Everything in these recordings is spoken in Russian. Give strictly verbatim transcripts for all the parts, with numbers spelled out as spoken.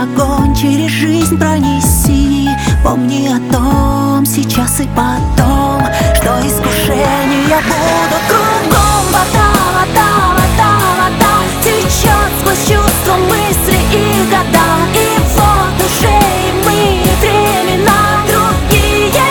огонь через жизнь пронеси. Помни о том сейчас и потом, что искушения будут кругом. Вода, вода, вода, вода течет сквозь чувства, мысли и года. И вот уже и мы, времена другие.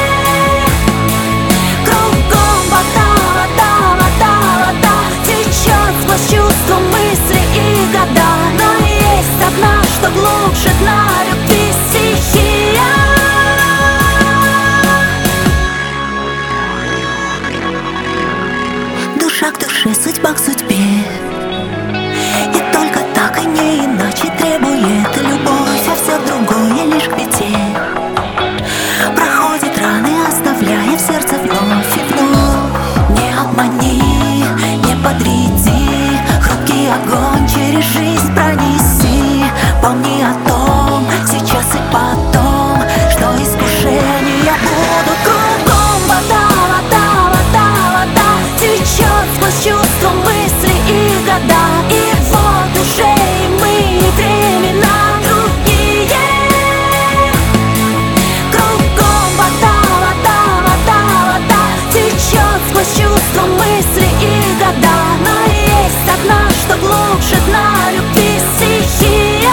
Кругом вода, вода, вода, вода течет сквозь чувства, мысли и года. Но есть одна, что глушит на любви стихия. Душа к душе, судьба к судьбе, и только так и не иначе требует любовь, а все другое лишь к беде. Проходит раны, оставляя в сердце вновь и вновь. Не обмани, не подреди, хрупкий огонь через жизнь пронеси. Помни о том сейчас и потом, что искушения будут кругом. Вода, вода, вода, вода течет сквозь чувства, мысли и года. И вот уже и мы, времена другие. Кругом вода, вода, вода, вода течет сквозь чувства, мысли и года. Но есть одна, что глушит на любви стихия.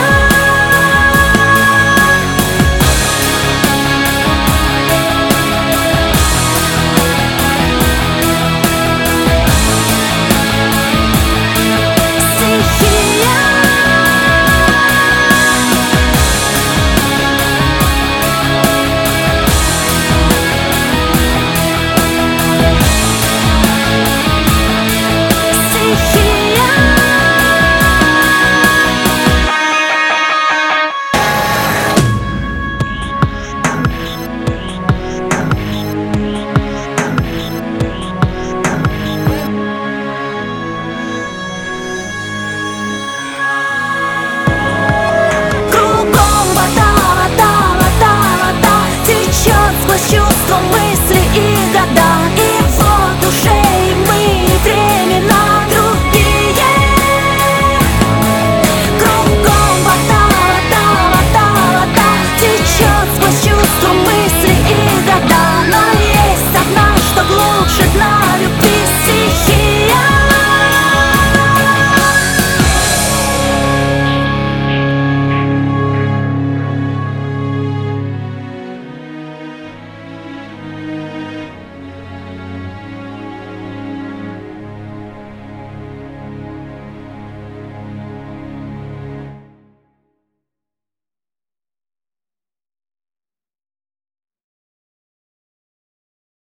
Чувства, мысли и года. И вот уже и мы, времена другие. Кругом вода, вода, вода, вода течет сквозь чувства, мысли и года. Но есть одна, что глушит на любви.